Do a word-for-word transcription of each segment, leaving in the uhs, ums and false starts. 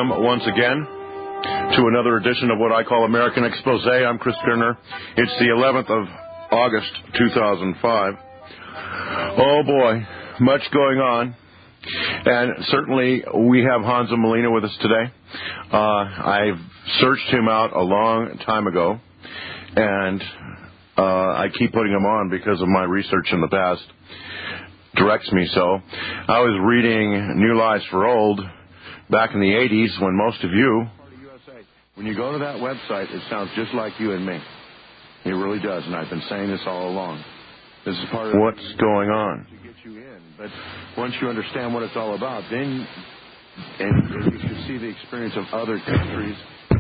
Welcome once again to another edition of what I call American Expose. I'm Chris Kerner. It's the eleventh of August, two thousand five. Oh boy, much going on. And certainly we have Hansa Molina with us today. Uh, I've searched him out a long time ago, and uh, I keep putting him on because of my research in the past. Directs me so. I was reading New Lies for Old back in the eighties when most of you, when you go to that website, it sounds just like you and me. It really does, and I've been saying this all along. This is part of what's going on to get you in. But once you understand what it's all about, then and you should see the experience of other countries.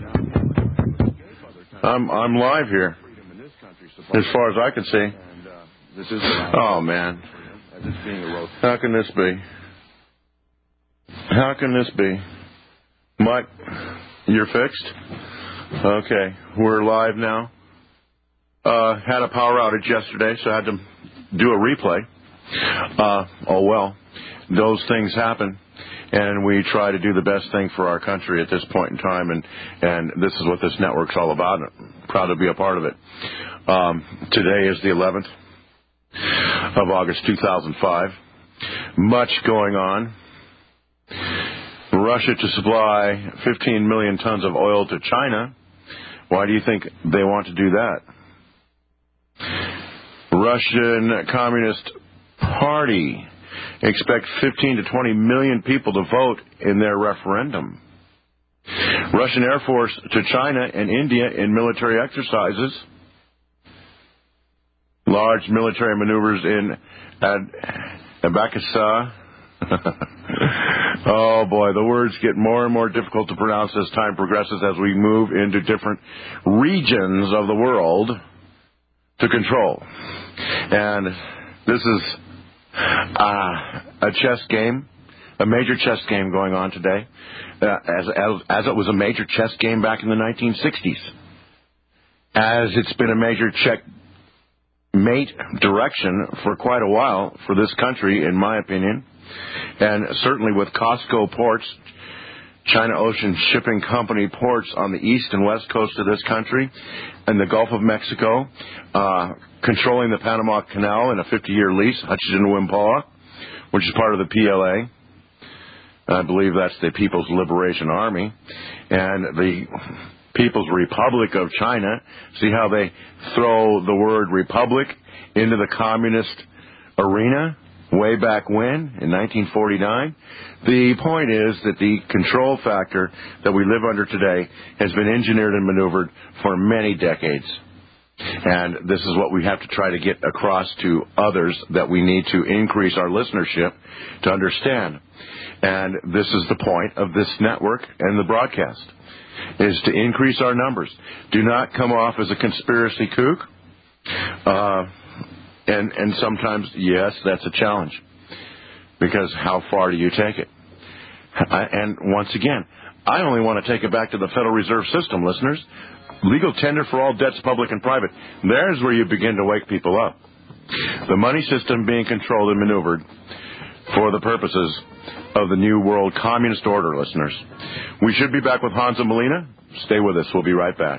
I'm I'm live here, as far as I can see. And, uh, this is oh man. How can this be? How can this be? Mike, you're fixed? Okay, we're live now. Uh, had a power outage yesterday, so I had to do a replay. Uh, oh well, those things happen, and we try to do the best thing for our country at this point in time, and, and this is what this network's all about. I'm proud to be a part of it. Um, today is the eleventh of August two thousand five. Much going on. Russia to supply fifteen million tons of oil to China. Why do you think they want to do that? Russian Communist Party expects fifteen to twenty million people to vote in their referendum. Russian Air Force to China and India in military exercises. Large military maneuvers in Ad- Abkhazia. Oh boy, the words get more and more difficult to pronounce as time progresses as we move into different regions of the world to control. And this is uh, a chess game, a major chess game going on today, uh, as, as, as it was a major chess game back in the nineteen sixties. As it's been a major check mate direction for quite a while for this country, in my opinion, and certainly with Costco ports, China Ocean Shipping Company ports on the east and west coast of this country, and the Gulf of Mexico, uh, controlling the Panama Canal in a fifty-year lease, Hutchinson Whampoa, which is part of the P L A. I believe that's the People's Liberation Army, and the People's Republic of China. See how they throw the word republic into the communist arena way back when, in nineteen forty-nine? The point is that the control factor that we live under today has been engineered and maneuvered for many decades. And this is what we have to try to get across to others, that we need to increase our listenership to understand. And this is the point of this network and the broadcast, is to increase our numbers. Do not come off as a conspiracy kook. Uh, and, and sometimes, yes, that's a challenge. Because how far do you take it? I, and once again, I only want to take it back to the Federal Reserve System, listeners. Legal tender for all debts, public and private. There's where you begin to wake people up. The money system being controlled and maneuvered for the purposes of the New World Communist Order, listeners. We should be back with Hansa Molina. Stay with us. We'll be right back.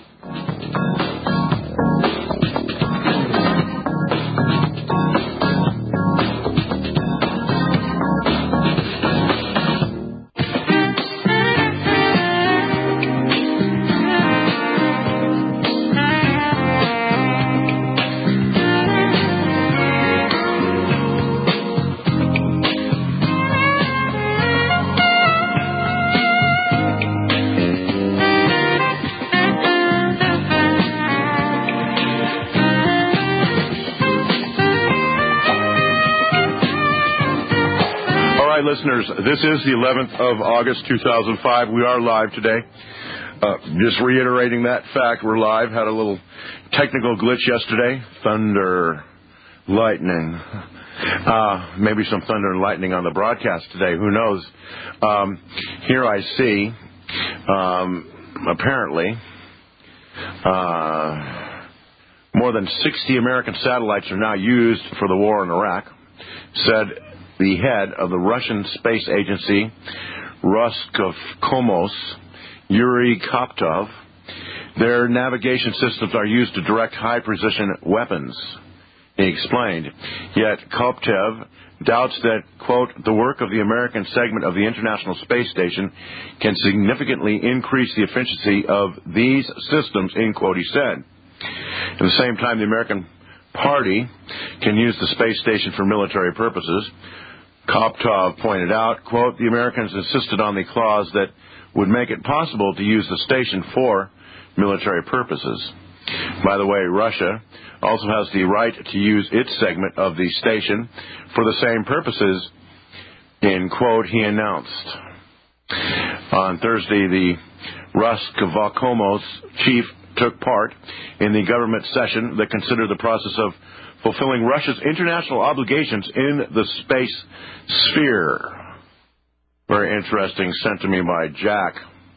Listeners, this is the eleventh of August, two thousand five. We are live today. Uh, just reiterating that fact, we're live. Had a little technical glitch yesterday. Thunder, lightning. Uh, maybe some thunder and lightning on the broadcast today. Who knows? Um, here I see, um, apparently, uh, more than sixty American satellites are now used for the war in Iraq, said the head of the Russian space agency, Roskomos, Yuri Koptov. Their navigation systems are used to direct high-precision weapons, he explained. Yet Koptov doubts that, quote, the work of the American segment of the International Space Station can significantly increase the efficiency of these systems, end quote, he said. At the same time, the American Party can use the space station for military purposes. Koptov pointed out, quote, the Americans insisted on the clause that would make it possible to use the station for military purposes. By the way, Russia also has the right to use its segment of the station for the same purposes, end quote, he announced. On Thursday, the Roskomos chief took part in the government session that considered the process of fulfilling Russia's international obligations in the space sphere. Very interesting, sent to me by Jack.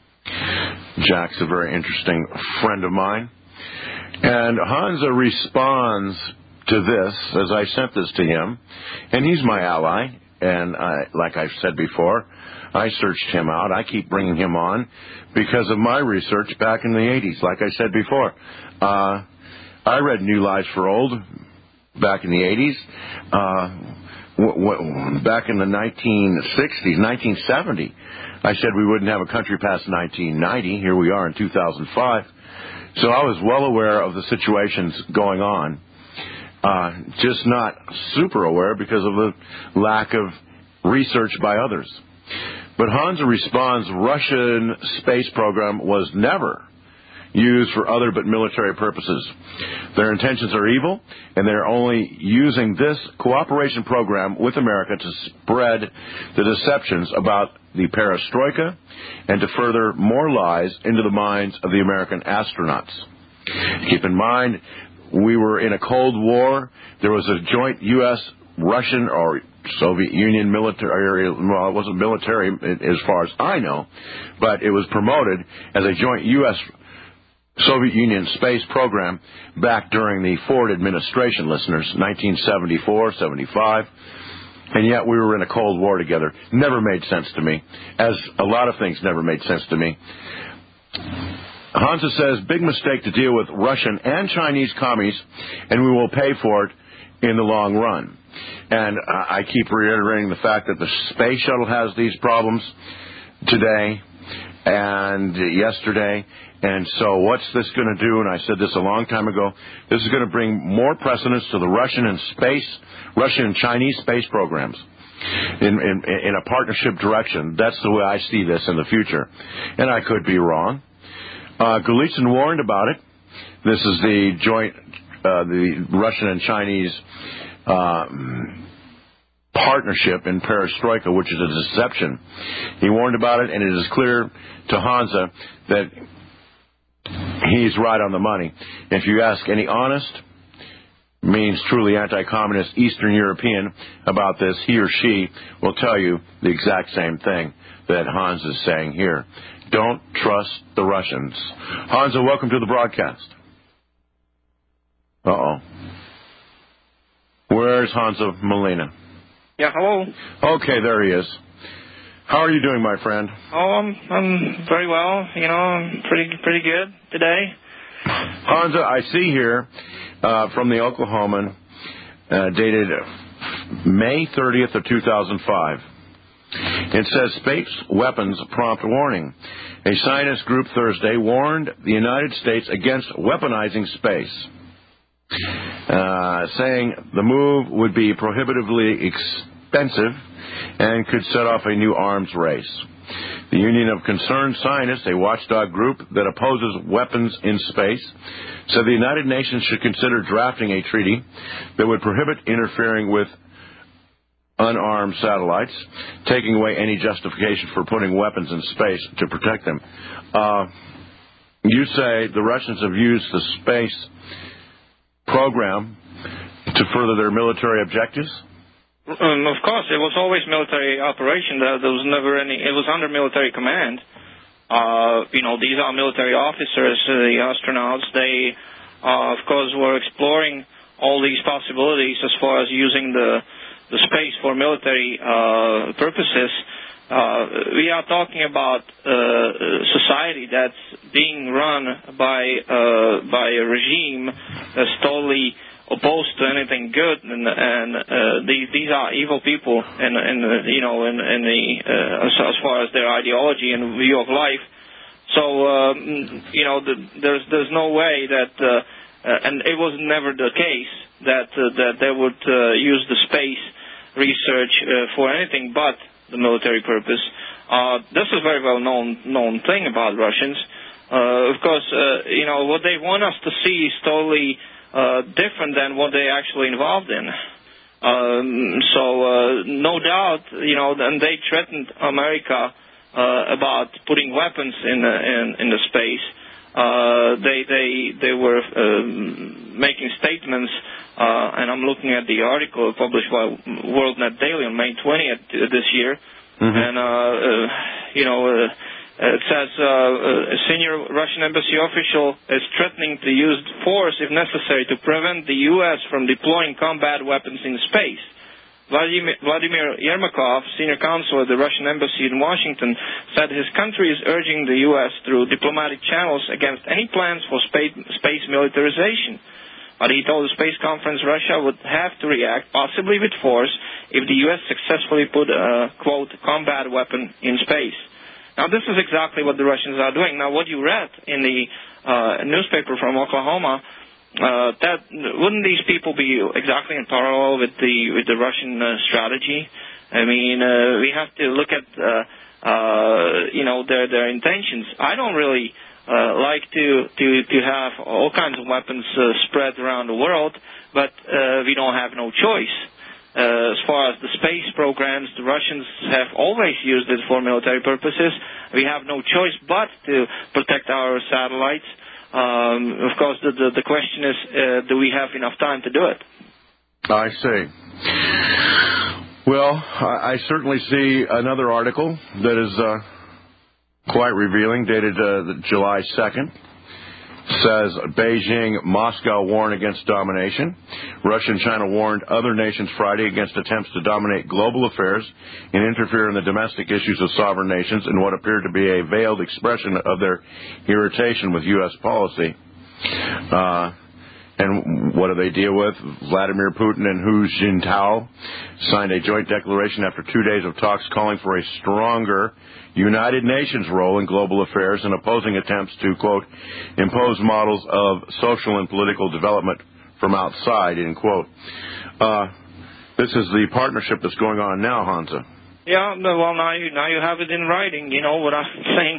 Jack's a very interesting friend of mine. And Hansa responds to this, as I sent this to him, and he's my ally, and I, like I've said before, I searched him out. I keep bringing him on because of my research back in the eighties, like I said before. Uh, I read New Lies for Old back in the eighties. Uh, w- w- back in the nineteen sixties, nineteen seventy, I said we wouldn't have a country past nineteen ninety. Here we are in two thousand five. So I was well aware of the situations going on, uh, just not super aware because of the lack of research by others. But Hansa responds, Russian space program was never used for other but military purposes. Their intentions are evil, and they're only using this cooperation program with America to spread the deceptions about the perestroika and to further more lies into the minds of the American astronauts. Keep in mind, we were in a Cold War. There was a joint U S Russian or Soviet Union military, well, it wasn't military as far as I know, but it was promoted as a joint U S Soviet Union space program back during the Ford administration, listeners, nineteen seventy-four, seventy-five. And yet we were in a Cold War together. Never made sense to me, as a lot of things never made sense to me. Hansa says, big mistake to deal with Russian and Chinese commies, and we will pay for it in the long run. And I keep reiterating the fact that the space shuttle has these problems today and yesterday. And so what's this going to do? And I said this a long time ago. This is going to bring more precedence to the Russian and space, Russian and Chinese space programs in, in, in a partnership direction. That's the way I see this in the future. And I could be wrong. Uh, Golitsyn warned about it. This is the joint, uh, the Russian and Chinese uh, partnership in perestroika, which is a deception. He warned about it, and it is clear to Hansa that he's right on the money. If you ask any honest, means truly anti-communist Eastern European about this, he or she will tell you the exact same thing that Hans is saying here. Don't trust the Russians. Hansa, welcome to the broadcast. Uh-oh. Where's Hansa Molina? Yeah, hello. Okay, there he is. How are you doing, my friend? Oh, I'm, I'm very well. You know, I'm pretty pretty good today. Hansa, I see here uh, from the Oklahoman, uh, dated May thirtieth of two thousand five. It says, space weapons prompt warning. A scientist group Thursday warned the United States against weaponizing space, uh, saying the move would be prohibitively expensive and could set off a new arms race. The Union of Concerned Scientists, a watchdog group that opposes weapons in space, said the United Nations should consider drafting a treaty that would prohibit interfering with unarmed satellites, taking away any justification for putting weapons in space to protect them. Uh, you say the Russians have used the space program to further their military objectives? Um, of course, it was always military operation. There, there was never any. It was under military command. Uh, you know, these are military officers, uh, the astronauts. They, uh, of course, were exploring all these possibilities as far as using the the space for military uh, purposes. uh, we are talking about uh, a society that's being run by uh, by a regime that's totally opposed to anything good, and, and uh, these these are evil people, and and uh, you know, in, in the uh, as, as far as their ideology and view of life. So um, you know, the, there's there's no way that, uh, uh, and it was never the case that uh, that they would uh, use the space research uh, for anything but the military purpose. Uh, this is a very well known known thing about Russians. Uh, of course, uh, you know, what they want us to see is totally Uh, different than what they actually involved in. Um, so uh, no doubt, you know, and they threatened America uh, about putting weapons in the, in, in the space. Uh, they they they were uh, making statements, uh, and I'm looking at the article published by WorldNet Daily on May twentieth this year, mm-hmm. and uh, uh, you know. Uh, It says uh, a senior Russian embassy official is threatening to use force if necessary to prevent the U S from deploying combat weapons in space. Vladimir, Vladimir Yermakov, senior counsel at the Russian embassy in Washington, said his country is urging the U S through diplomatic channels against any plans for space, space militarization. But he told the space conference Russia would have to react, possibly with force, if the U S successfully put a, quote, combat weapon in space. Now, this is exactly what the Russians are doing. Now, what you read in the uh, newspaper from Oklahoma, uh, that wouldn't these people be exactly in parallel with the with the Russian uh, strategy? I mean, uh, we have to look at uh, uh, you know their their intentions. I don't really uh, like to to to have all kinds of weapons uh, spread around the world, but uh, we don't have no choice. Uh, as far as the space programs, the Russians have always used it for military purposes. We have no choice but to protect our satellites. Um, of course, the, the, the question is, uh, do we have enough time to do it? I see. Well, I, I certainly see another article that is uh, quite revealing, dated uh, July second. Says Beijing, Moscow warn against domination. Russia and China warned other nations Friday against attempts to dominate global affairs and interfere in the domestic issues of sovereign nations in what appeared to be a veiled expression of their irritation with U S policy. Uh, and what do they deal with? Vladimir Putin and Hu Jintao signed a joint declaration after two days of talks calling for a stronger United Nations role in global affairs and opposing attempts to, quote, impose models of social and political development from outside, end quote. Uh, this is the partnership that's going on now, Hansa. Yeah, well, now you, now you have it in writing, you know, what I'm saying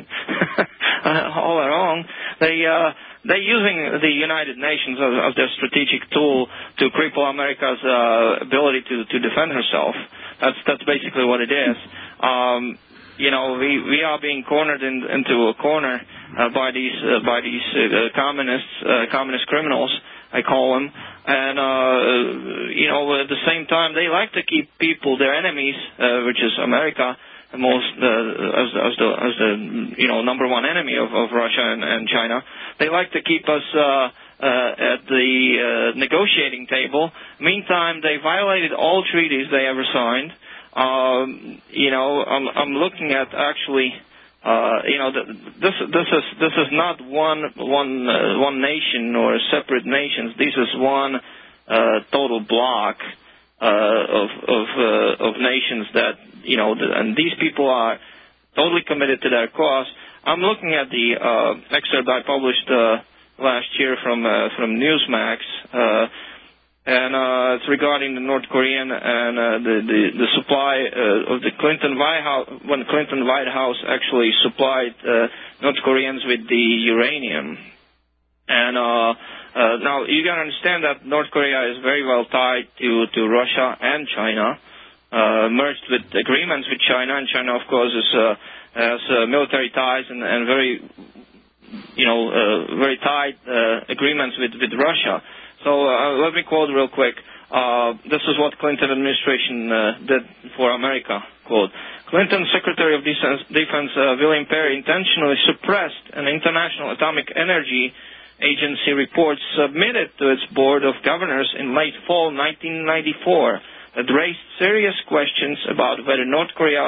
all along. They, uh, they're using the United Nations as, as their strategic tool to cripple America's uh, ability to, to defend herself. That's, that's basically what it is. Um, You know, we, we are being cornered in, into a corner uh, by these uh, by these uh, communists, uh, communist criminals, I call them. And uh, you know, at the same time, they like to keep people, their enemies, uh, which is America, the most uh, as, as the as the you know number one enemy of, of Russia and, and China. They like to keep us uh, uh, at the uh, negotiating table. Meantime, they violated all treaties they ever signed. Um, you know, I'm, I'm looking at actually, uh, you know, this this is this is not one one uh, one nation or separate nations. This is one uh, total block uh, of of uh, of nations that you know, and these people are totally committed to their cause. I'm looking at the uh, excerpt I published uh, last year from uh, from Newsmax. Uh, And uh, it's regarding the North Korean and uh, the, the the supply uh, of the Clinton White House, when Clinton White House actually supplied uh, North Koreans with the uranium. And uh, uh, now you got to understand that North Korea is very well tied to, to Russia and China, uh, merged with agreements with China, and China, of course, is, uh, has uh, military ties and, and very, you know, uh, very tight uh, agreements with, with Russia. So uh, let me quote real quick. Uh, this is what Clinton administration uh, did for America. Quote, Clinton Secretary of Defense, Defense uh, William Perry intentionally suppressed an International Atomic Energy Agency report submitted to its Board of Governors in late fall nineteen ninety-four that raised serious questions about whether North Korea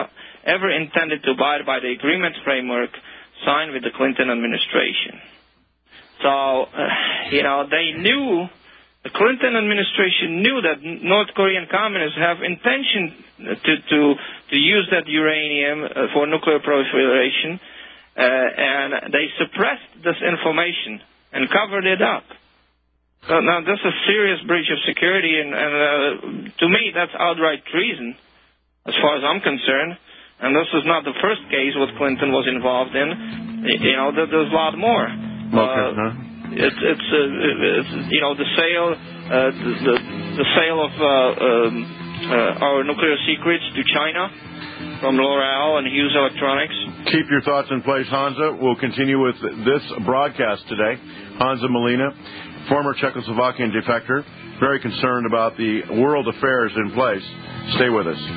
ever intended to abide by the agreement framework signed with the Clinton administration. So, uh, you know, they knew, the Clinton administration knew that North Korean communists have intention to to, to use that uranium uh, for nuclear proliferation, uh, and they suppressed this information and covered it up. So now this is a serious breach of security, and, and uh, to me that's outright treason, as far as I'm concerned. And this is not the first case what Clinton was involved in. You know, there's a lot more. Okay, uh, huh? It's, it's, uh, it's you know the sale uh, the, the the sale of uh, um, uh, our nuclear secrets to China from L'Oreal and Hughes Electronics. Keep your thoughts in place, Hansa. We'll continue with this broadcast today. Hansa Molina, former Czechoslovakian defector, very concerned about the world affairs in place. Stay with us.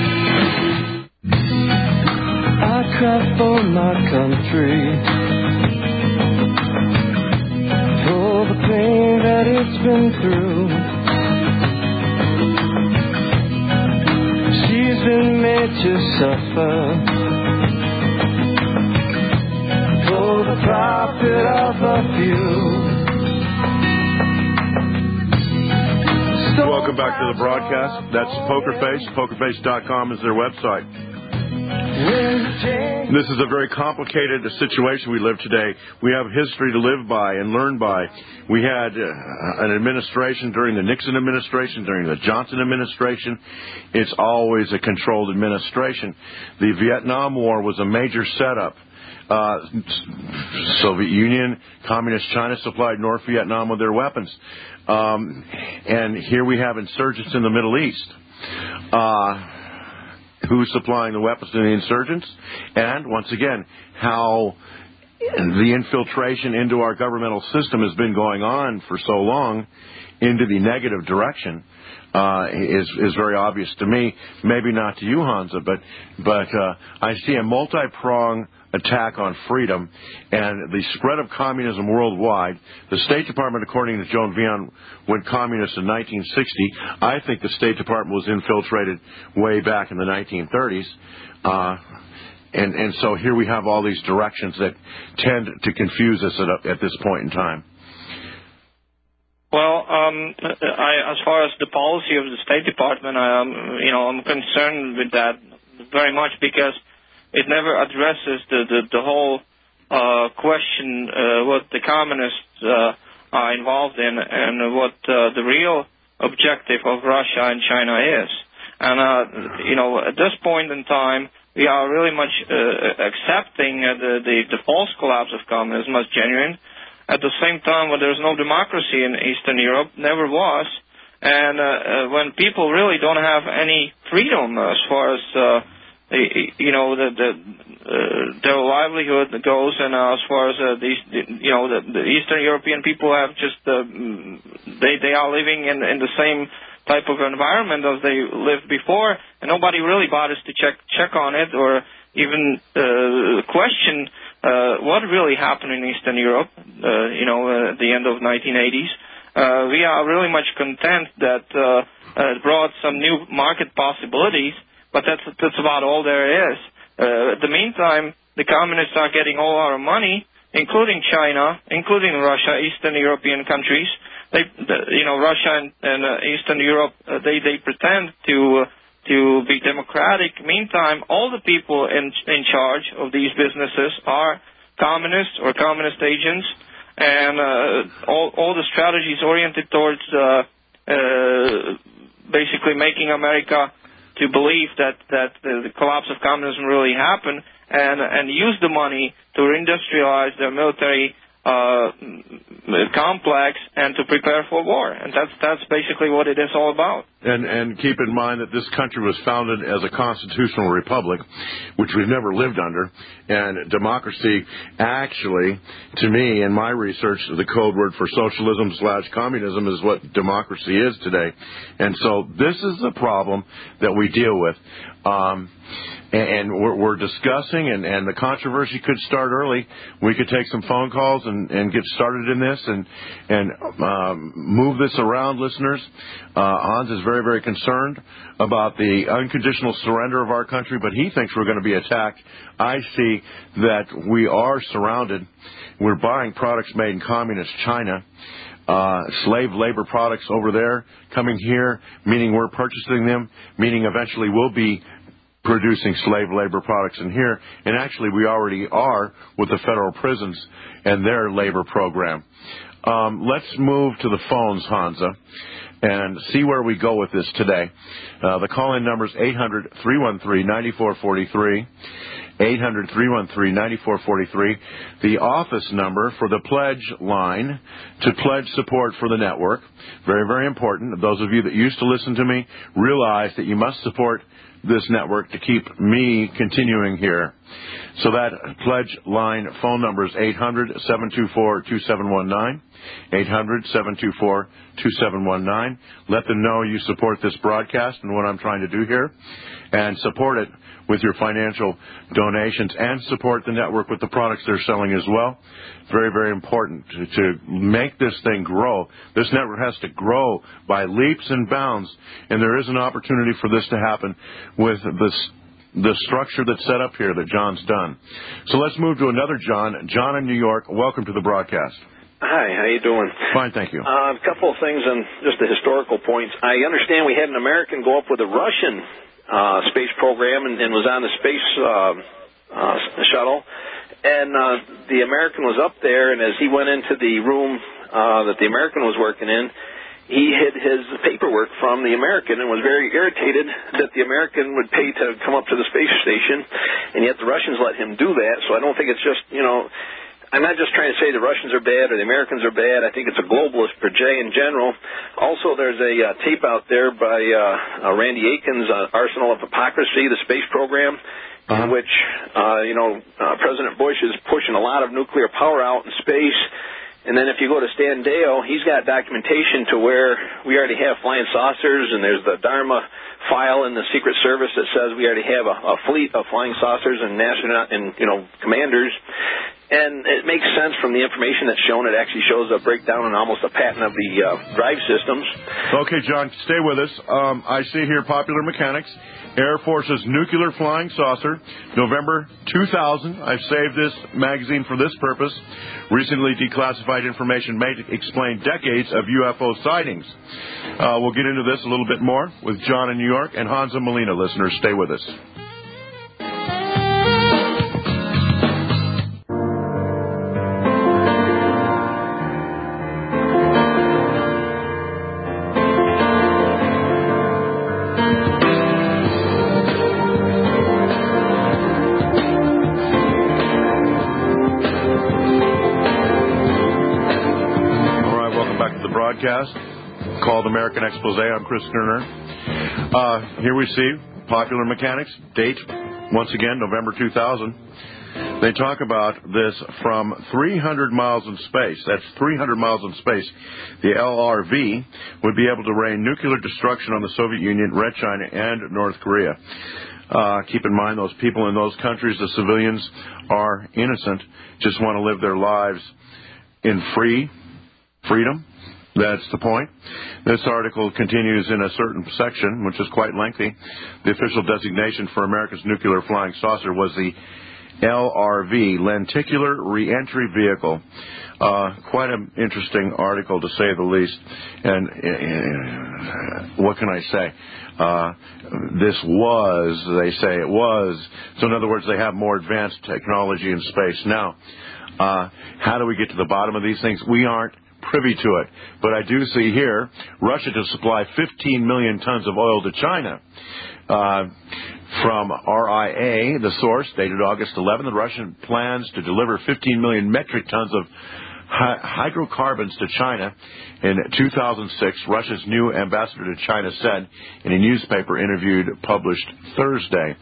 I cry for my country, for the pain that it's been through. She's been made to suffer for the profit of a few. Welcome back to the broadcast. That's Pokerface. Pokerface dot com is their website. This is a very complicated situation we live today. We have history to live by and learn by. We had uh, an administration during the Nixon administration, during the Johnson administration. It's always a controlled administration. The Vietnam War was a major setup. Uh, Soviet Union, Communist China supplied North Vietnam with their weapons. Um, and here we have insurgents in the Middle East. Uh, who's supplying the weapons to the insurgents? And, once again, how the infiltration into our governmental system has been going on for so long into the negative direction uh, is is very obvious to me. Maybe not to you, Hansa, but, but uh, I see a multi-pronged attack on freedom and the spread of communism worldwide. The State Department, according to Joan Vion, went communist in nineteen sixty. I think the State Department was infiltrated way back in the nineteen thirties. Uh, and, and so here we have all these directions that tend to confuse us at, at this point in time. Well, um, I, as far as the policy of the State Department, um, you know, I'm concerned with that very much because it never addresses the the, the whole uh, question uh, what the communists uh, are involved in and what uh, the real objective of Russia and China is. And uh, you know, at this point in time, we are really much uh, accepting uh, the, the the false collapse of communism as genuine. At the same time, when there's no democracy in Eastern Europe, never was, and uh, uh, when people really don't have any freedom as far as uh, you know the, the uh, their livelihood goes, and uh, as far as uh, these, you know, the, the Eastern European people have just uh, they they are living in in the same type of environment as they lived before, and nobody really bothers to check check on it or even uh, question uh, what really happened in Eastern Europe, uh, you know, uh, at the end of nineteen eighties. Uh, we are really much content that uh, uh, it brought some new market possibilities, but that's that's about all there is. Uh, at the meantime, the communists are getting all our money, including China, including Russia, Eastern European countries. They, the, you know, Russia and, and uh, Eastern Europe, uh, they they pretend to uh, to be democratic. Meantime, all the people in in charge of these businesses are communists or communist agents, and uh, all all the strategies oriented towards uh, uh, basically making America to believe that that the, the collapse of communism really happened, and and use the money to reindustrialize their military uh, complex and to prepare for war. And that's that's basically what it is all about. And and keep in mind that this country was founded as a constitutional republic, which we've never lived under. And democracy, actually, to me, in my research, the code word for socialism slash communism is what democracy is today. And so this is the problem that we deal with. Um, and we're, we're discussing, and, and the controversy could start early. We could take some phone calls and, and get started in this. this and and um, move this around, listeners. Uh, Hans is very, very concerned about the unconditional surrender of our country, but he thinks we're going to be attacked. I see that we are surrounded. We're buying products made in communist China. Uh, slave labor products over there coming here, meaning we're purchasing them, meaning eventually we'll be producing slave labor products in here. And actually we already are with the federal prisons and their labor program. Um, let's move to the phones, Hansa, and see where we go with this today. Uh, the call-in number is eight hundred, three one three, nine four four three. eight hundred, three one three, nine four four three. The office number for the pledge line to pledge support for the network. Very, very important. Those of you that used to listen to me realize that you must support this network to keep me continuing here. So that pledge line phone number is eight hundred, seven two four, two seven one nine. eight hundred, seven two four, two seven one nine. Let them know you support this broadcast and what I'm trying to do here. And support it with your financial donations and support the network with the products they're selling as well. Very, very important to, to make this thing grow. This network has to grow by leaps and bounds, and there is an opportunity for this to happen with this, the structure that's set up here that John's done. So let's move to another John. John in New York, welcome to the broadcast. Hi, how you doing? Fine, thank you. Uh, a couple of things on just the historical points. I understand we had an American go up with a Russian uh, space program and, and was on the space uh, uh, shuttle. And uh, the American was up there, and as he went into the room uh, that the American was working in, he hid his paperwork from the American and was very irritated that the American would pay to come up to the space station, and yet the Russians let him do that. So I don't think it's just, you know, I'm not just trying to say the Russians are bad or the Americans are bad. I think it's a globalist project in general. Also, there's a uh, tape out there by uh, uh, Randy Aiken's uh, Arsenal of Hypocrisy, the space program, uh-huh. in which, uh, you know, uh, President Bush is pushing a lot of nuclear power out in space. And then if you go to Stan Deyo, he's got documentation to where we already have flying saucers, and there's the Dharma file in the Secret Service that says we already have a, a fleet of flying saucers and astronaut and, you know, commanders. And it makes sense from the information that's shown. It actually shows a breakdown and almost a pattern of the uh, drive systems. Okay, John, stay with us. Um, I see here Popular Mechanics, Air Force's Nuclear Flying Saucer, November two thousand. I've saved this magazine for this purpose. Recently declassified information may explain decades of U F O sightings. Uh, we'll get into this a little bit more with John in New York and Hansa Molina. Listeners, stay with us. Called American Expose. I'm Chris Kerner. Uh, here we see Popular Mechanics, date, once again, November two thousand. They talk about this from three hundred miles in space. That's three hundred miles in space. The L R V would be able to rain nuclear destruction on the Soviet Union, Red China, and North Korea. Uh, keep in mind, those people in those countries, the civilians, are innocent, just want to live their lives in free freedom. That's the point. This article continues in a certain section, which is quite lengthy. The official designation for America's nuclear flying saucer was the L R V, Lenticular Reentry Vehicle. Uh, quite an interesting article, to say the least. And uh, what can I say? Uh, this was, they say it was. So in other words, they have more advanced technology in space. Now, uh, how do we get to the bottom of these things? We aren't privy to it. But I do see here Russia to supply fifteen million tons of oil to China. Uh, from R I A, the source, dated August eleventh, the Russian plans to deliver fifteen million metric tons of hy- hydrocarbons to China. In two thousand six, Russia's new ambassador to China said in a newspaper interviewed published Thursday.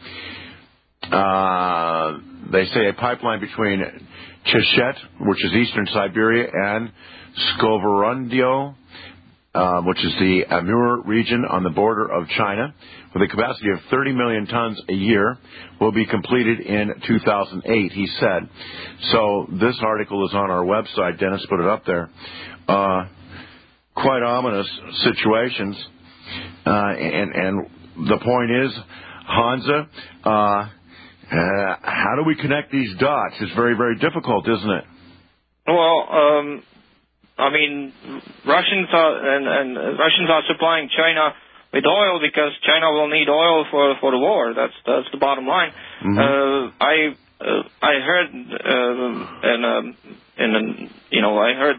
Uh, they say a pipeline between Chechet, which is eastern Siberia, and Skоворondio uh, which is the Amur region on the border of China, with a capacity of thirty million tons a year, will be completed in two thousand eight, he said. So this article is on our website. Dennis put it up there. Uh, quite ominous situations. Uh, and, and the point is, Hansa, uh, uh, how do we connect these dots? It's very, very difficult, isn't it? Well, um, I mean, Russians are and, and Russians are supplying China with oil because China will need oil for for the war. That's that's the bottom line. Mm-hmm. Uh, I uh, I heard uh, in a, in a, you know I heard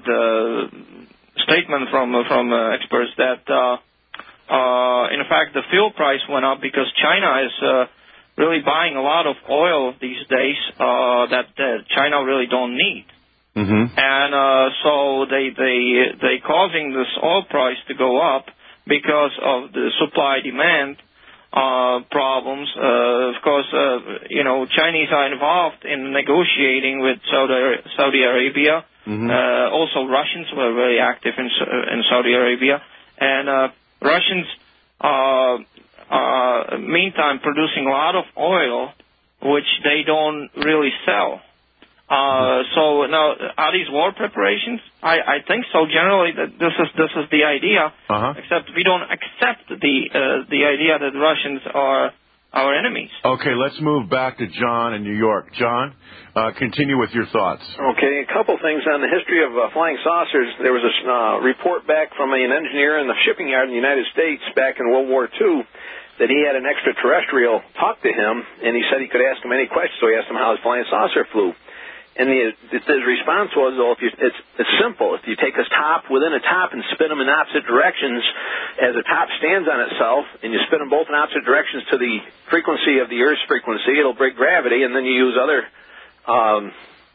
a statement from from uh, experts that uh, uh, in fact the fuel price went up because China is uh, really buying a lot of oil these days uh, that uh, China really don't need. Mm-hmm. And uh, so they they they causing this oil price to go up because of the supply demand uh, problems. Uh, of course, uh, you know Chinese are involved in negotiating with Saudi Saudi Arabia. Mm-hmm. Uh, also, Russians were very active in in Saudi Arabia, and uh, Russians uh, uh, meantime producing a lot of oil, which they don't really sell. Uh, so now, are these war preparations? I, I think so. Generally, that this is this is the idea. Uh-huh. Except we don't accept the uh, the idea that Russians are our enemies. Okay, let's move back to John in New York. John, uh, continue with your thoughts. Okay, a couple things on the history of uh, flying saucers. There was a uh, report back from an engineer in the shipping yard in the United States back in World War Two that he had an extraterrestrial talk to him, and he said he could ask him any questions. So he asked him how his flying saucer flew. And the, his response was, well, if you, it's, it's simple. If you take a top within a top and spin them in opposite directions, as a top stands on itself, and you spin them both in opposite directions to the frequency of the Earth's frequency, it'll break gravity, and then you use other um,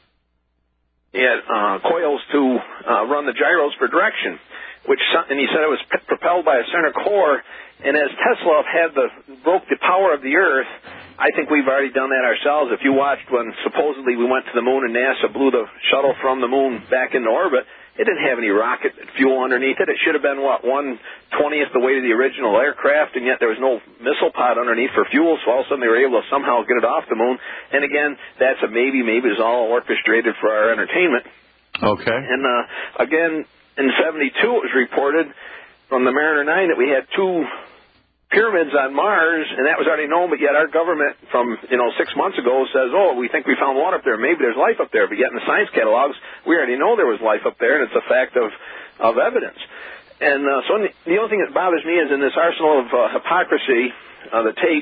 yeah, uh, coils to uh, run the gyros for direction. Which, and he said it was p- propelled by a center core. And as Tesla had the broke the power of the Earth, I think we've already done that ourselves. If you watched when supposedly we went to the moon and NASA blew the shuttle from the moon back into orbit, it didn't have any rocket fuel underneath it. It should have been, what, one twentieth the weight of the original aircraft, and yet there was no missile pod underneath for fuel, so all of a sudden they were able to somehow get it off the moon. And again, that's a maybe. Maybe it was all orchestrated for our entertainment. Okay. And uh, again, in seventy-two it was reported from the Mariner nine that we had two pyramids on Mars, and that was already known, but yet our government from, you know, six months ago says, oh, we think we found water up there. Maybe there's life up there. But yet in the science catalogs, we already know there was life up there, and it's a fact of, of evidence. And uh, so the only thing that bothers me is in this arsenal of uh, hypocrisy, uh, the Tate,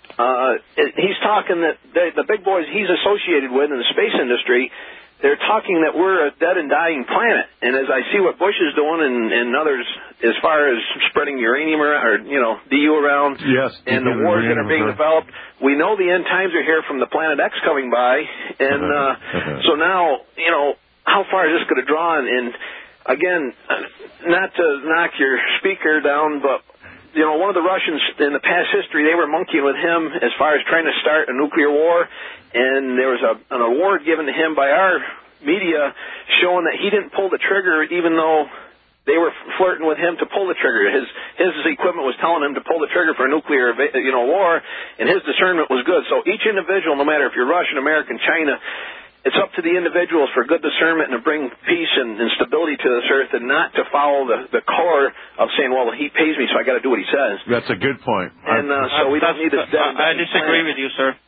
uh, it, he's talking that the, the big boys he's associated with in the space industry, they're talking that we're a dead and dying planet. And as I see what Bush is doing and, and others as far as spreading uranium around, or, you know, D U around, yes, and the wars that are being her. developed, we know the end times are here from the Planet X coming by. And uh, so now, you know, how far is this going to draw? And, and again, not to knock your speaker down, but you know, one of the Russians in the past history, they were monkeying with him as far as trying to start a nuclear war, and there was a, an award given to him by our media showing that he didn't pull the trigger even though they were flirting with him to pull the trigger. His his equipment was telling him to pull the trigger for a nuclear, you know, war, and his discernment was good. So each individual, no matter if you're Russian, American, China, it's up to the individuals for good discernment and to bring peace and, and stability to this earth, and not to follow the, the color of saying, well, he pays me, so I got to do what he says. That's a good point. And uh, so we don't need this. I, I disagree with you, sir.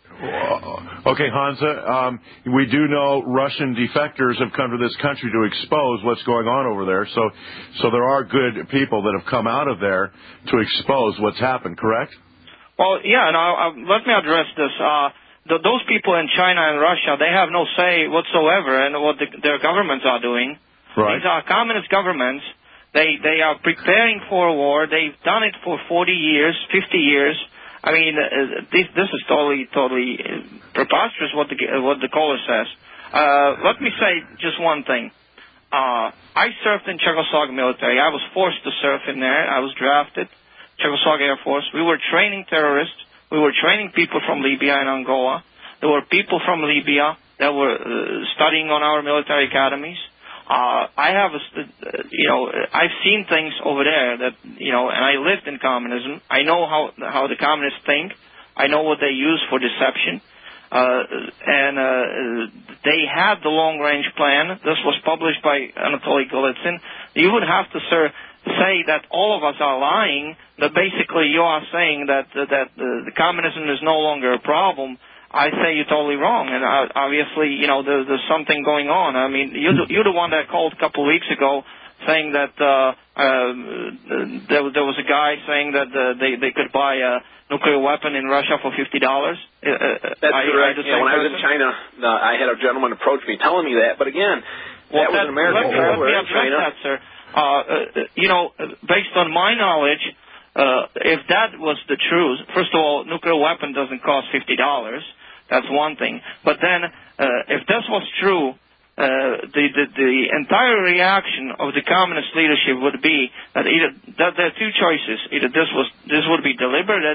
Okay, Hansa, um, we do know Russian defectors have come to this country to expose what's going on over there. So, so there are good people that have come out of there to expose what's happened, correct? Well, yeah, and I'll, I'll, let me address this. Uh, The, those people in China and Russia, they have no say whatsoever in what the, their governments are doing. Right. These are communist governments. They they are preparing for a war. They've done it for forty years, fifty years. I mean, uh, this this is totally totally preposterous what the what the caller says. Uh, let me say just one thing. Uh, I served in Czechoslovak military. I was forced to serve in there. I was drafted, Czechoslovak Air Force. We were training terrorists. We were training people from Libya and Angola. There were people from Libya that were uh, studying on our military academies. Uh, I have, a, you know, I've seen things over there that, you know, and I lived in communism. I know how how the communists think. I know what they use for deception. Uh, and uh, they had the long-range plan. This was published by Anatoly Golitsyn. You would have to, sir, say that all of us are lying, that basically you are saying that uh, that uh, the communism is no longer a problem. I say you're totally wrong, and uh, obviously, you know, there's, there's something going on. I mean, you're the, you're the one that called a couple of weeks ago saying that uh, uh, there, there was a guy saying that uh, they, they could buy a nuclear weapon in Russia for fifty dollars. Uh, That's I, correct. I yeah, when person? I was in China, uh, I had a gentleman approach me telling me that. But again, well, that, that was an American let me, traveler let me in China. That, sir. Uh, uh, you know, based on my knowledge, uh, if that was the truth, first of all, nuclear weapon doesn't cost fifty dollars. That's one thing. But then, uh, if this was true, uh, the, the the entire reaction of the communist leadership would be that either that there are two choices: either this was this would be deliberate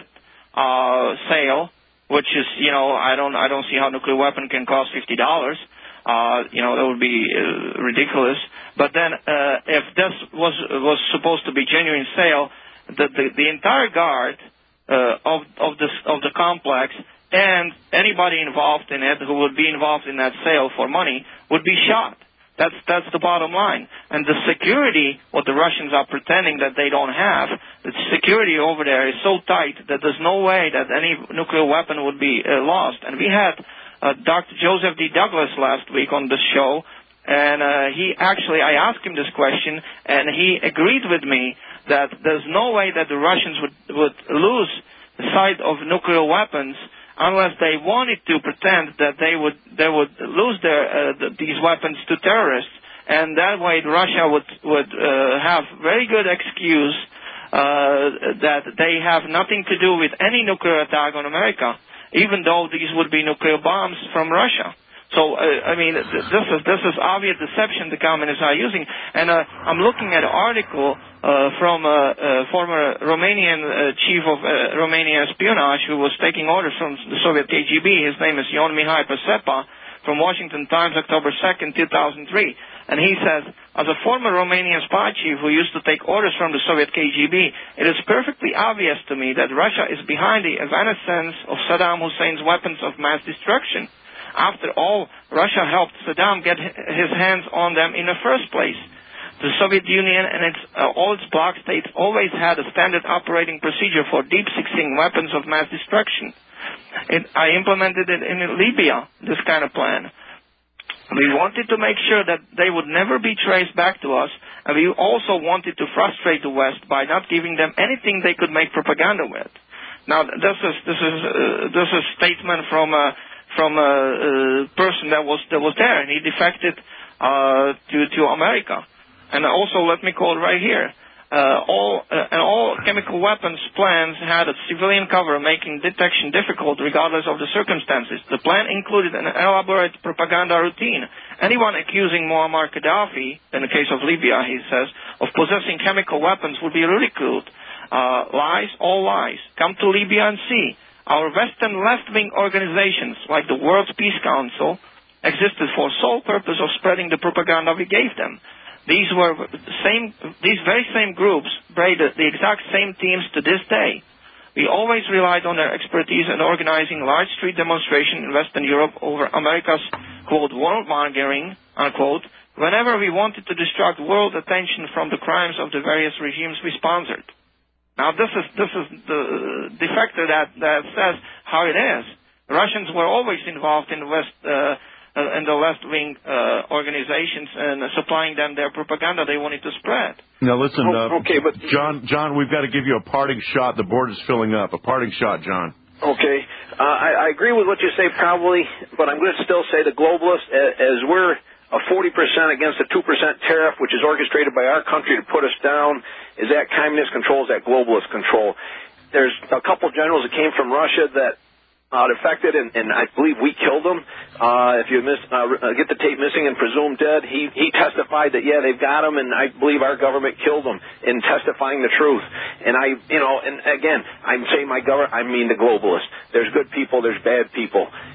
uh, sale, which is, you know, I don't I don't see how a nuclear weapon can cost fifty dollars. Uh, you know, that would be uh, ridiculous. But then, uh, if this was was supposed to be genuine sale, the the, the entire guard uh, of of this of the complex and anybody involved in it who would be involved in that sale for money would be shot. That's that's the bottom line. And the security, what the Russians are pretending that they don't have, the security over there is so tight that there's no way that any nuclear weapon would be uh, lost. And we had uh, Doctor Joseph D. Douglas last week on the show, and uh, he actually, I asked him this question, and he agreed with me that there's no way that the Russians would, would lose the sight of nuclear weapons unless they wanted to pretend that they would they would lose their uh, the, these weapons to terrorists, and that way Russia would would uh, have very good excuse uh, that they have nothing to do with any nuclear attack on America, even though these would be nuclear bombs from Russia. So, uh, I mean, this is this is obvious deception the communists are using. And uh, I'm looking at an article uh, from a uh, uh, former Romanian uh, chief of uh, Romanian espionage who was taking orders from the Soviet K G B. His name is Ion Mihai Pasepa, from Washington Times, October second, two thousand three. And he says, as a former Romanian spy chief who used to take orders from the Soviet K G B, it is perfectly obvious to me that Russia is behind the evanescence of Saddam Hussein's weapons of mass destruction. After all, Russia helped Saddam get his hands on them in the first place. The Soviet Union and its, uh, all its bloc states always had a standard operating procedure for deep-sixing weapons of mass destruction. It, I implemented it in Libya, this kind of plan. We wanted to make sure that they would never be traced back to us, and we also wanted to frustrate the West by not giving them anything they could make propaganda with. Now, this is this is uh, this is a statement from a from a, a person that was that was there, and he defected uh, to to America. And also, let me quote right here: uh, all uh, and all chemical weapons plans had a civilian cover, making detection difficult regardless of the circumstances. The plan included an elaborate propaganda routine. Anyone accusing Muammar Gaddafi, in the case of Libya, he says, of possessing chemical weapons would be ridiculed. Uh, lies, all lies. Come to Libya and see. Our Western left-wing organizations, like the World Peace Council, existed for sole purpose of spreading the propaganda we gave them. These were same, these very same groups braid the exact same teams to this day. We always relied on their expertise in organizing large street demonstrations in Western Europe over America's, quote, world-mongering, unquote, whenever we wanted to distract world attention from the crimes of the various regimes we sponsored. Now, this is this is the defector that, that says how it is. The Russians were always involved in the West, uh, uh, in the left-wing uh, organizations and uh, supplying them their propaganda they wanted to spread. Now, listen, uh, oh, okay, but John, John, we've got to give you a parting shot. The board is filling up. A parting shot, John. Okay, uh, I, I agree with what you say probably, but I'm going to still say the globalists, as we're a forty percent against a two percent tariff, which is orchestrated by our country to put us down, is that communist control, is that globalist control. There's a couple generals that came from Russia that uh, defected, and, and I believe we killed them. Uh, if you miss, uh, get the tape missing and presumed dead, he, he testified that, yeah, they've got him, and I believe our government killed him in testifying the truth. And I, you know, and again, I'm saying my government, I mean the globalists. There's good people, there's bad people.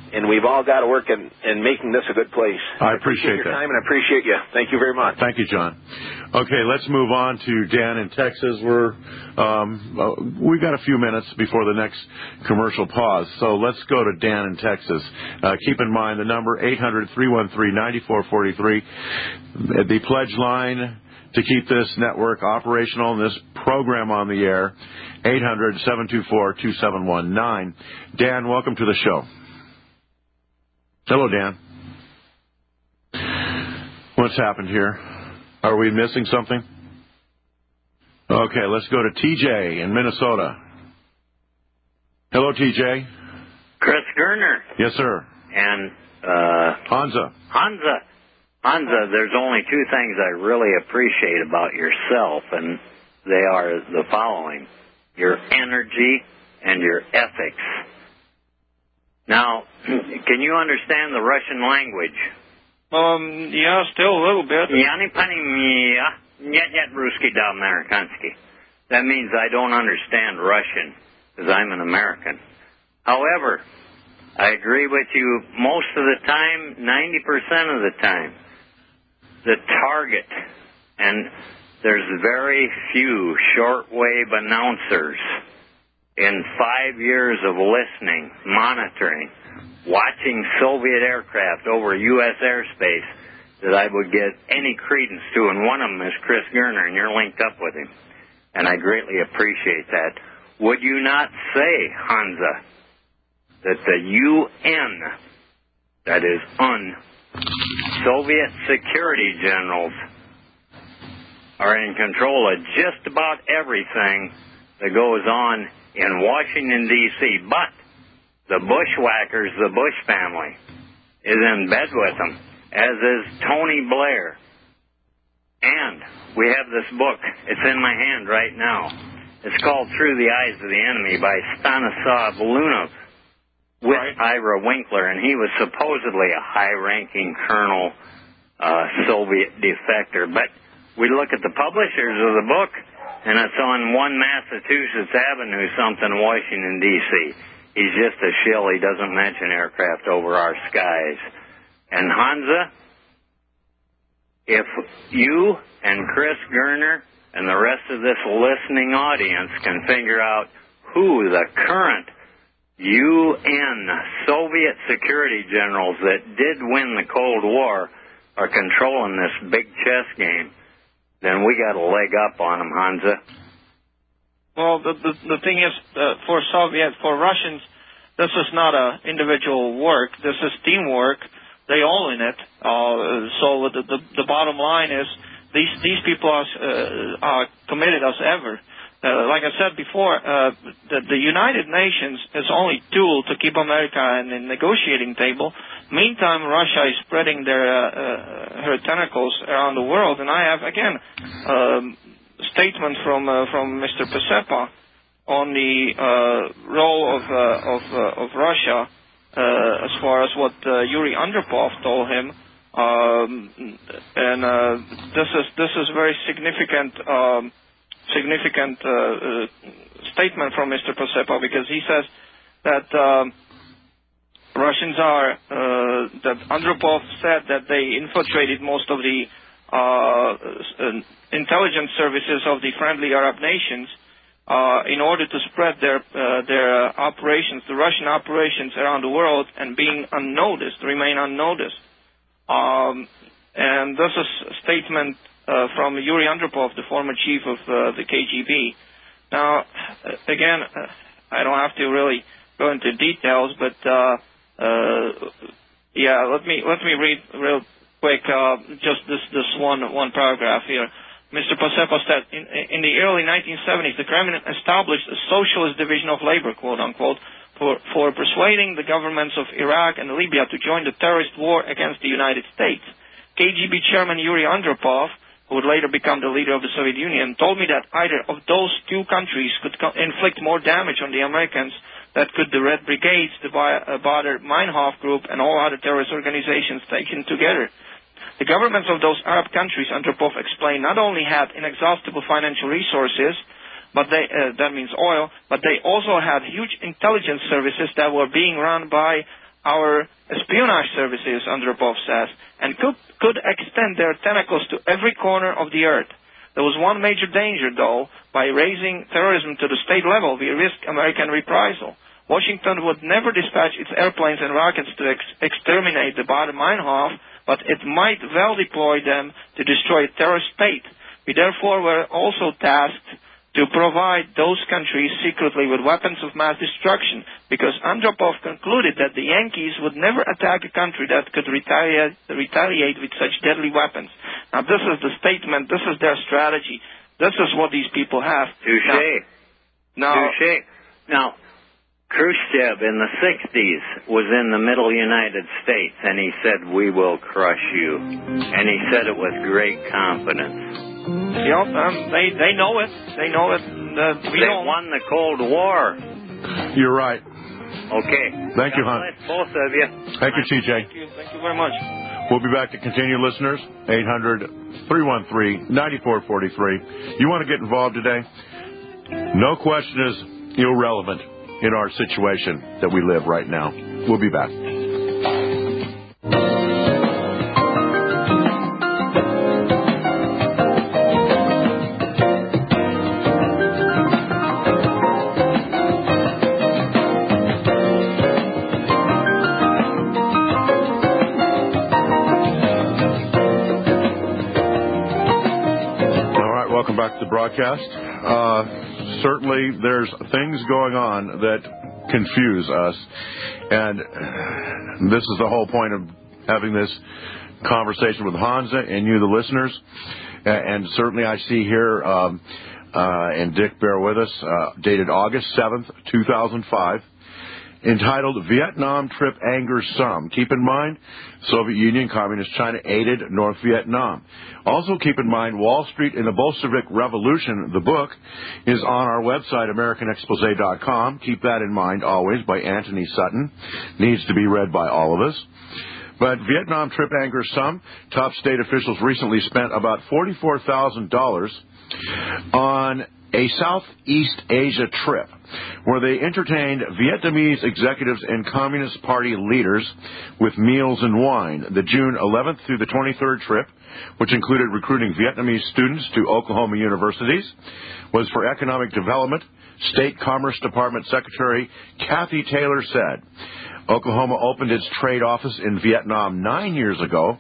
and we've all got to work in, in making this a good place. I appreciate, appreciate your that. time, and I appreciate you. Thank you very much. Thank you, John. Okay, let's move on to Dan in Texas. We're um, uh, we've got a few minutes before the next commercial pause, so let's go to Dan in Texas. Uh, keep in mind the number eight hundred, three one three, nine four four three. The pledge line to keep this network operational and this program on the air, eight hundred, seven two four, two seven one nine. Dan, welcome to the show. Hello, Dan. What's happened here? Are we missing something? Okay, let's go to T J in Minnesota. Hello, T J. Chris Gerner. Yes, sir. And uh, Hansa. Hansa. Hansa, there's only two things I really appreciate about yourself, and they are the following: your energy and your ethics. Now, can you understand the Russian language? Um, yeah, still a little bit. That means I don't understand Russian, because I'm an American. However, I agree with you most of the time, ninety percent of the time. The target, and there's very few shortwave announcers in five years of listening, monitoring, watching Soviet aircraft over U S airspace that I would give any credence to, and one of them is Chris Gerner, and you're linked up with him, and I greatly appreciate that. Would you not say, Hansa, that the U N, that is un, Soviet security generals are in control of just about everything that goes on in Washington, D C, but the bushwhackers, the Bush family, is in bed with them, as is Tony Blair. And we have this book. It's in my hand right now. It's called Through the Eyes of the Enemy by Stanislav Lunov with right. Ira Winkler, and he was supposedly a high-ranking colonel, uh, Soviet defector. But we look at the publishers of the book, and it's on one Massachusetts Avenue, something, Washington, D C He's just a shill. He doesn't mention aircraft over our skies. And Hansa, if you and Chris Gerner and the rest of this listening audience can figure out who the current U N Soviet security generals that did win the Cold War are controlling this big chess game, then we got a leg up on them, Hansa. Well, the the, the thing is, uh, for Soviet, for Russians, this is not a individual work. This is teamwork. They all in it. Uh, so the, the the bottom line is these these people are uh, are committed as ever. Uh, like I said before, uh, the, the United Nations is only tool to keep America in the negotiating table. Meantime, Russia is spreading their uh, uh, her tentacles around the world, and I have again um, statement from uh, from Mister Pacepa on the uh, role of uh, of uh, of Russia uh, as far as what uh, Yuri Andropov told him, um, and uh, this is this is very significant. Um, significant uh, uh, statement from Mister Pacepa, because he says that um, Russians are, uh, that Andropov said that they infiltrated most of the uh, intelligence services of the friendly Arab nations uh, in order to spread their uh, their operations, the Russian operations around the world, and being unnoticed, remain unnoticed. Um, and this is a statement Uh, from Yuri Andropov, the former chief of uh, the K G B. Now, uh, again, uh, I don't have to really go into details, but uh, uh, yeah, let me let me read real quick uh, just this this one one paragraph here. Mister Pacepa said, in, in the early nineteen seventies, the Kremlin established a socialist division of labor, quote unquote, for for persuading the governments of Iraq and Libya to join the terrorist war against the United States. K G B chairman Yuri Andropov, who would later become the leader of the Soviet Union, told me that either of those two countries could co- inflict more damage on the Americans than could the Red Brigades, the Baader-Meinhof Group, and all other terrorist organizations taken together. The governments of those Arab countries, Andropov explained, not only had inexhaustible financial resources, but they, uh, that means oil, but they also had huge intelligence services that were being run by our espionage services, Andropov says, and could, could extend their tentacles to every corner of the earth. There was one major danger, though. By raising terrorism to the state level, we risk American reprisal. Washington would never dispatch its airplanes and rockets to ex- exterminate the Baader-Meinhof, but it might well deploy them to destroy a terrorist state. We therefore were also tasked to provide those countries secretly with weapons of mass destruction, because Andropov concluded that the Yankees would never attack a country that could retaliate, retaliate with such deadly weapons. Now, this is the statement. This is their strategy. This is what these people have. Touché. Now, Touché. Now, Khrushchev in the sixties was in the middle United States, and he said, "We will crush you." And he said it with great confidence. Yep, um, they they know it. They know it. Uh, we they don't. won the Cold War. You're right. Okay. Thank you, God hon. bless both of you. Thank you, T J. Thank you. Thank you very much. We'll be back to continue, listeners. eight hundred, three one three, nine four four three. You want to get involved today? No question is irrelevant in our situation that we live right now. We'll be back. Welcome back to the broadcast. Uh, certainly there's things going on that confuse us, and this is the whole point of having this conversation with Hansa and you, the listeners. And certainly I see here, um, uh, and Dick, bear with us, uh, dated August seventh, two thousand five, entitled Vietnam Trip Angers Some. Keep in mind, Soviet Union, Communist China aided North Vietnam. Also keep in mind, Wall Street in the Bolshevik Revolution, the book, is on our website, American Expose dot com. Keep that in mind always, by Anthony Sutton. Needs to be read by all of us. But Vietnam Trip Angers Some. Top state officials recently spent about forty-four thousand dollars on a Southeast Asia trip where they entertained Vietnamese executives and Communist Party leaders with meals and wine. The June eleventh through the twenty-third trip, which included recruiting Vietnamese students to Oklahoma universities, was for economic development. State Commerce Department Secretary Kathy Taylor said Oklahoma opened its trade office in Vietnam nine years ago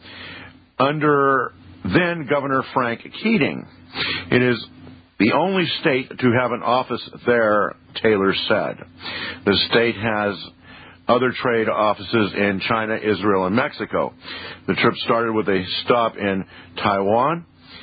under then Governor Frank Keating. It is the only state to have an office there, Taylor said. The state has other trade offices in China, Israel, and Mexico. The trip started with a stop in Taiwan,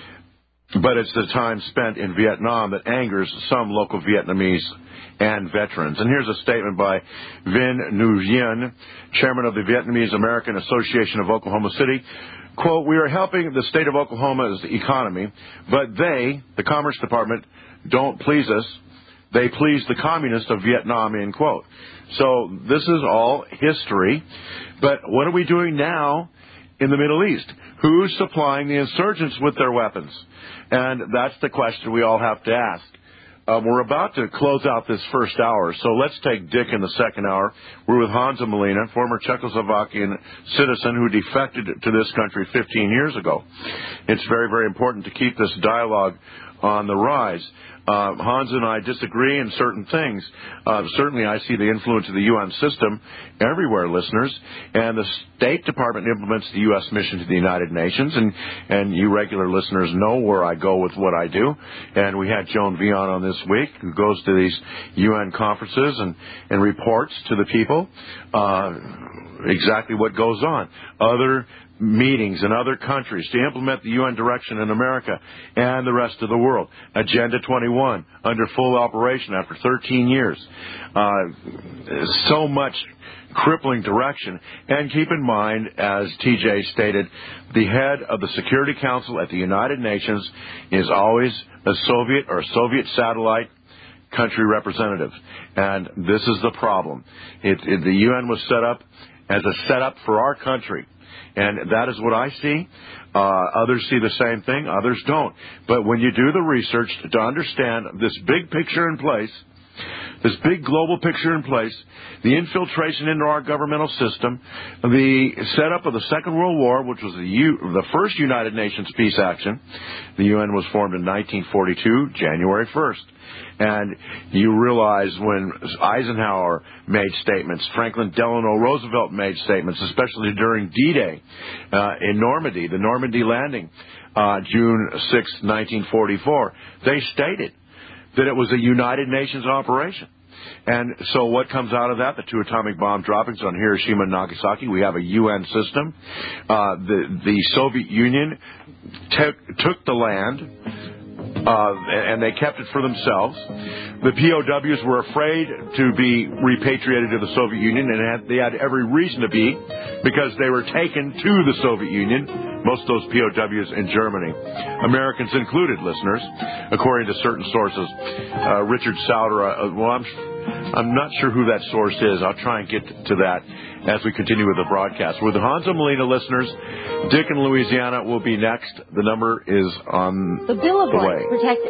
but it's the time spent in Vietnam that angers some local Vietnamese and veterans. And here's a statement by Vinh Nguyen, chairman of the Vietnamese American Association of Oklahoma City. Quote, "We are helping the state of Oklahoma's economy, but they, the Commerce Department, don't please us. They please the communists of Vietnam," end quote. So this is all history. But what are we doing now in the Middle East? Who's supplying the insurgents with their weapons? And that's the question we all have to ask. Um, we're about to close out this first hour, so let's take Dick in the second hour. We're with Hansa Molina, former Czechoslovakian citizen who defected to this country fifteen years ago. It's very, very important to keep this dialogue on the rise. Uh, Hans and I disagree in certain things. Uh, certainly I see the influence of the U N system everywhere, listeners, and the State Department implements the U S mission to the United Nations, and, and you regular listeners know where I go with what I do. And we had Joan Vion on this week, who goes to these U N conferences and, and reports to the people uh, exactly what goes on. Other meetings in other countries to implement the U N direction in America and the rest of the world. Agenda twenty-one under full operation after thirteen years. Uh, so much crippling direction. And keep in mind, as T J stated, the head of the Security Council at the United Nations is always a Soviet or Soviet satellite country representative. And this is the problem. It, it, the U N was set up as a setup for our country. And that is what I see. Uh, others see the same thing. Others don't. But when you do the research to understand this big picture in place, This big global picture in place, the infiltration into our governmental system, the setup of the Second World War, which was the, U, the first United Nations peace action. The U N was formed in nineteen forty-two, January first. And you realize when Eisenhower made statements, Franklin Delano Roosevelt made statements, especially during D-Day uh, in Normandy, the Normandy landing, uh, June sixth, nineteen forty-four, they stated that it was a United Nations operation. And so what comes out of that? The two atomic bomb droppings on Hiroshima and Nagasaki. We have a U N system. Uh, the, the Soviet Union took, took the land, uh, and they kept it for themselves. The P O Ws were afraid to be repatriated to the Soviet Union, and had, they had every reason to be, because they were taken to the Soviet Union, most of those P O Ws in Germany. Americans included, listeners, according to certain sources. Uh, Richard Sauter, uh, well, I'm, I'm not sure who that source is. I'll try and get to that as we continue with the broadcast. With the Hansa Molina listeners, Dick in Louisiana will be next. The number is on the Bill of the Rights way. protects